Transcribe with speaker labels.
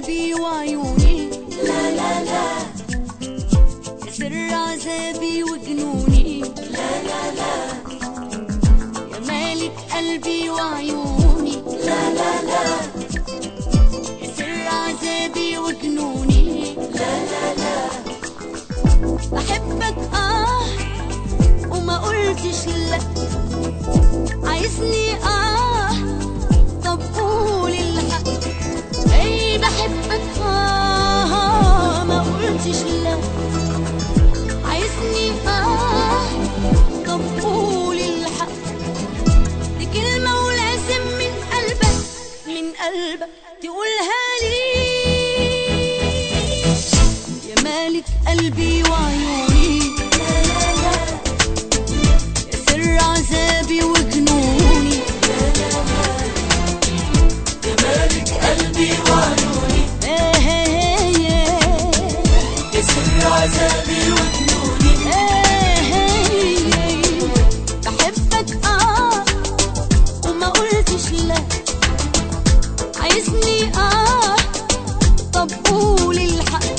Speaker 1: قلبي وعيوني،
Speaker 2: لا لا لا
Speaker 1: يا سر عذابي وجنوني،
Speaker 2: لا لا لا
Speaker 1: يا مالك قلبي وعيوني،
Speaker 2: لا لا لا
Speaker 1: يا سر عذابي وجنوني،
Speaker 2: لا لا لا
Speaker 1: بحبك وما قلتش لا، عايزني طب قول الحق. اي بحبك ما قلتش لا، عايزني طب قول الحق. دي كلمة ولازم من قلبك، من قلبك تقولها لي. يا مالك قلبي وعيوني،
Speaker 2: لا لا لا
Speaker 1: يا سر عذابي وجنوني،
Speaker 2: لا لا لا يا مالك قلبي وعيوني، يا سر عذابي وجنوني،
Speaker 1: بحبك وما قلتش لا، عايزني طب قول الحق.